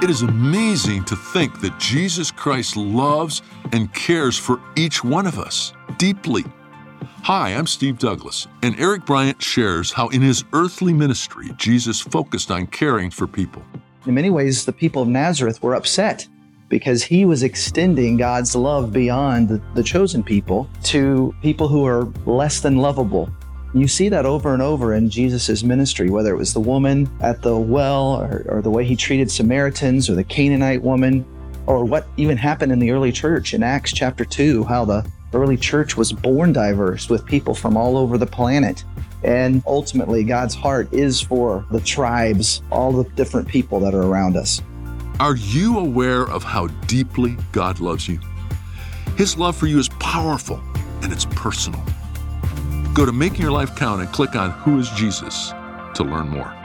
It is amazing to think that Jesus Christ loves and cares for each one of us deeply. Hi, I'm Steve Douglas, and Eric Bryant shares how in his earthly ministry, Jesus focused on caring for people. In many ways, the people of Nazareth were upset because he was extending God's love beyond the chosen people to people who are less than lovable. You see that over and over in Jesus' ministry, whether it was the woman at the well or the way he treated Samaritans or the Canaanite woman, or what even happened in the early church in Acts chapter 2, how the early church was born diverse with people from all over the planet. And ultimately, God's heart is for the tribes, all the different people that are around us. Are you aware of how deeply God loves you? His love for you is powerful and it's personal. Go to Making Your Life Count and click on Who is Jesus to learn more.